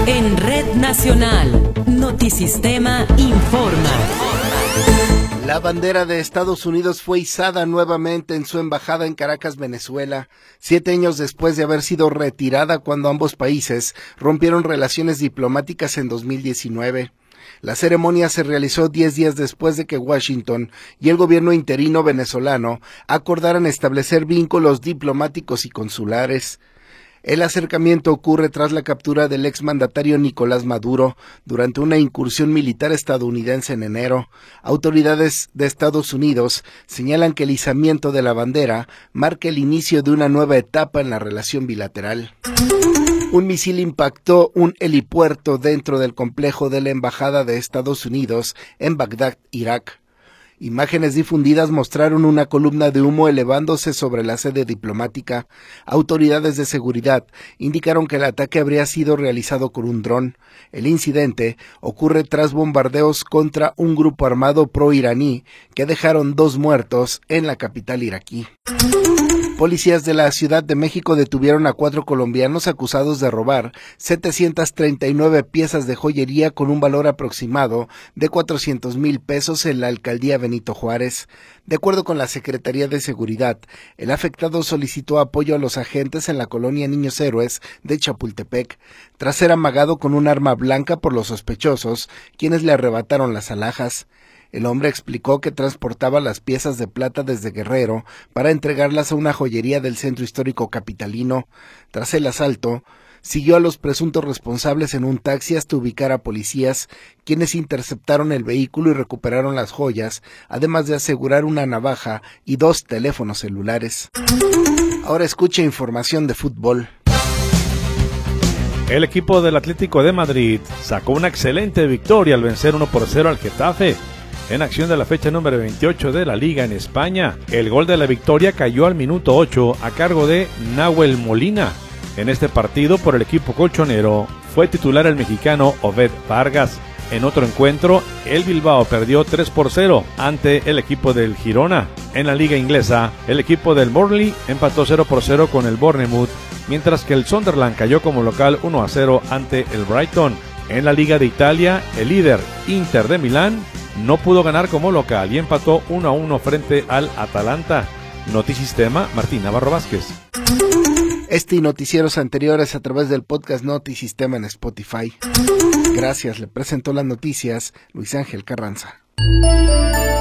En Red Nacional, Notisistema informa. La bandera de Estados Unidos fue izada nuevamente en su embajada en Caracas, Venezuela, 7 años después de haber sido retirada cuando ambos países rompieron relaciones diplomáticas en 2019. La ceremonia se realizó 10 días después de que Washington y el gobierno interino venezolano acordaran establecer vínculos diplomáticos y consulares. El acercamiento ocurre tras la captura del exmandatario Nicolás Maduro durante una incursión militar estadounidense en enero. Autoridades de Estados Unidos señalan que el izamiento de la bandera marca el inicio de una nueva etapa en la relación bilateral. Un misil impactó un helipuerto dentro del complejo de la Embajada de Estados Unidos en Bagdad, Irak. Imágenes difundidas mostraron una columna de humo elevándose sobre la sede diplomática. Autoridades de seguridad indicaron que el ataque habría sido realizado con un dron. El incidente ocurre tras bombardeos contra un grupo armado pro-iraní que dejaron 2 muertos en la capital iraquí. Policías de la Ciudad de México detuvieron a 4 colombianos acusados de robar 739 piezas de joyería con un valor aproximado de 400,000 pesos en la alcaldía Benito Juárez. De acuerdo con la Secretaría de Seguridad, el afectado solicitó apoyo a los agentes en la colonia Niños Héroes de Chapultepec, tras ser amagado con un arma blanca por los sospechosos, quienes le arrebataron las alhajas. El hombre explicó que transportaba las piezas de plata desde Guerrero para entregarlas a una joyería del centro histórico capitalino. Tras el asalto, siguió a los presuntos responsables en un taxi hasta ubicar a policías, quienes interceptaron el vehículo y recuperaron las joyas, además de asegurar una navaja y 2 teléfonos celulares. Ahora escucha información de fútbol. El equipo del Atlético de Madrid sacó una excelente victoria al vencer 1-0 al Getafe, en acción de la fecha número 28 de la Liga en España. El gol de la victoria cayó al minuto 8 a cargo de Nahuel Molina. En este partido, por el equipo colchonero, fue titular el mexicano Oved Vargas. En otro encuentro, el Bilbao perdió 3-0 ante el equipo del Girona. En la Liga Inglesa, el equipo del Burnley empató 0-0 con el Bournemouth, mientras que el Sunderland cayó como local 1-0 ante el Brighton. En la Liga de Italia, el líder Inter de Milán no pudo ganar como local y empató 1-1 frente al Atalanta. Notisistema, Martín Navarro Vázquez. Este y noticieros anteriores a través del podcast Notisistema en Spotify. Gracias, le presentó las noticias Luis Ángel Carranza.